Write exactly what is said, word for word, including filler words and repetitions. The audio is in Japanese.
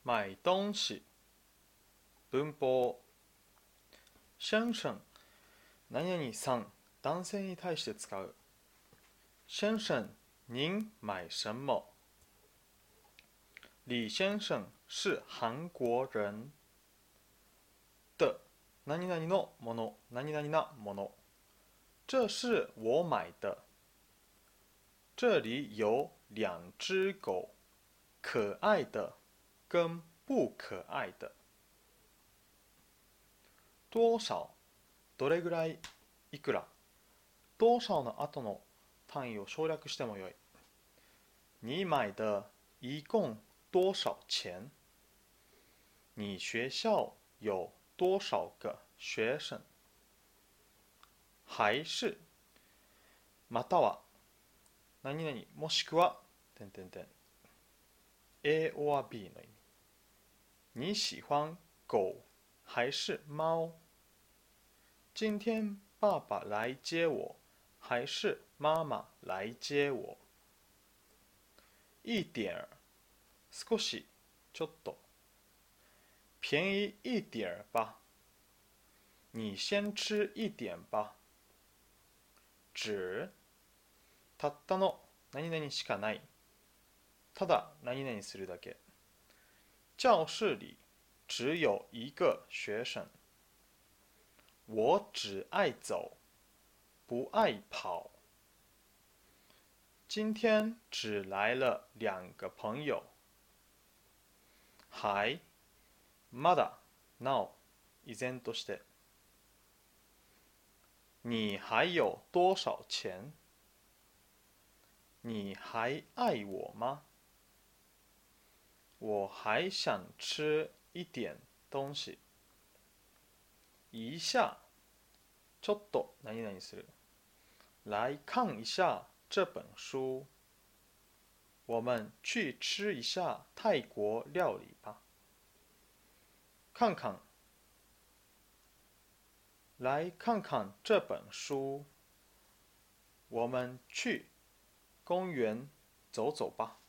买东西。文法。先生、何々さん、男性に対して使う。先生、您买什么？李先生是韩国人。的、何々のもの、何々なもの。这是我买的。这里有两只狗，可爱的跟不可愛的。多少、どれぐらい、いくら。多少の後の単位を省略してもよい。你买的一共多少钱？你学校有多少个学生？还是、または、何々もしくは、点点点。A or B の意味。你喜欢狗还是猫？今天爸爸来接我，还是妈妈来接我？一点儿、少し、ちょっと。便宜一点儿吧。你先吃一点吧。只、たったの何々しかない。ただ何々するだけ。教室里只有一个学生。我只爱走，不爱跑。今天只来了两个朋友。还、まだ、なお、依然として。你还有多少钱？你还爱我吗？我还想吃一点东西。一下、ちょっと何々する。来看一下这本书。我们去吃一下泰国料理吧。看看。来看看这本书。我们去公园走走吧。